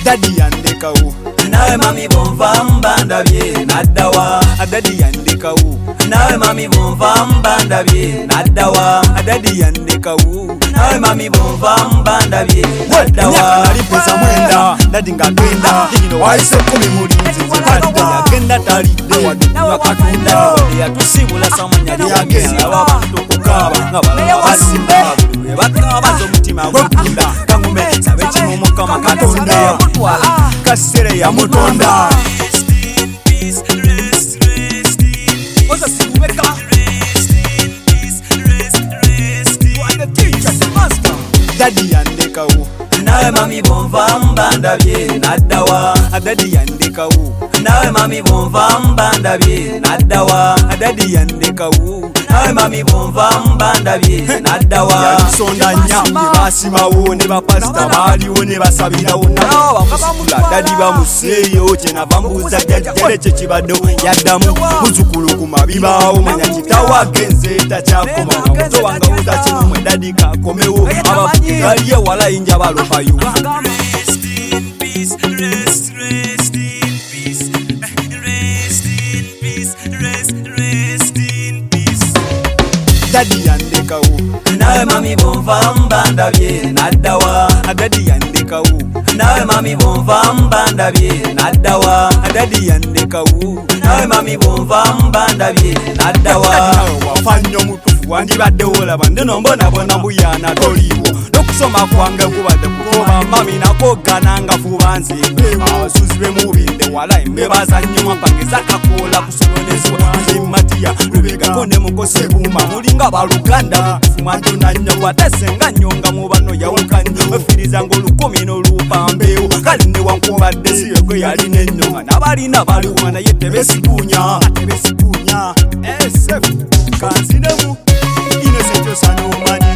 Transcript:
Daddy yandekawo nawe mami bonva mbandabye naddawa Daddy yandekawo nawe mami bonva mbandabye naddawa Daddy yandekawo nawe mami bonva mbandabye naddawa ali pesa mwenda Daddy ngagenda kino waise 10 mulinzi zikadde yagenda talidde wadukunywa katunda yatusibula samanya yagenda abantu kukaba nga balala basimba bakaba z'omutima gwakunda kangume sabe kino mukama katonda yamutwala kasere yamutonda Daddy yandekawo nawe mami bonva mbandabye naddawa Daddy yandekawo nawe mami bonva mbandabye naddawa Daddy yandekawo nawe mami bonva mbandabye naddawa yalisonda nya basimawo ne bapasita baaliwo ne basabirawo nabo bamusula Daddy bamuseeyo kyenava mbuuza jjajjale kye kibaddewo yaddamu muzukulu ku mabibaawo manya kitawo agenze takyakoma nga muto wange wuza kino mwe Daddy kakomewo abafugali ewala yinja balopayo Daddy yandekawo nawe mami bonva mbandabye naddawa Daddy yandekawo nawe mami bonva mbandabye naddawa Daddy yandekawo nawe mami bonva mbandabye naddawa wafa nnyo mutufu wandibaddewo olaba ndino mbonabona mbuyana toliiwo n'okusoma kwange kubadde kukoba mami nakogananga fuba nzimbe abasuzi b'emubinde wala embebaza nnyo mwampangeza kakoola kusobonezebwa matiya lubegako ne mukose buuma mulinga baluganda bukufuma njona nnyo watesenga nnyo nga mu bano yawuka nnyo wefirizanga olukumi n'olupambeewo kale ne wankubadde siyegwe yalina ennyo n'abalina baliwo naye tebesikunya esef kanzinemu inosentyosa n'omanya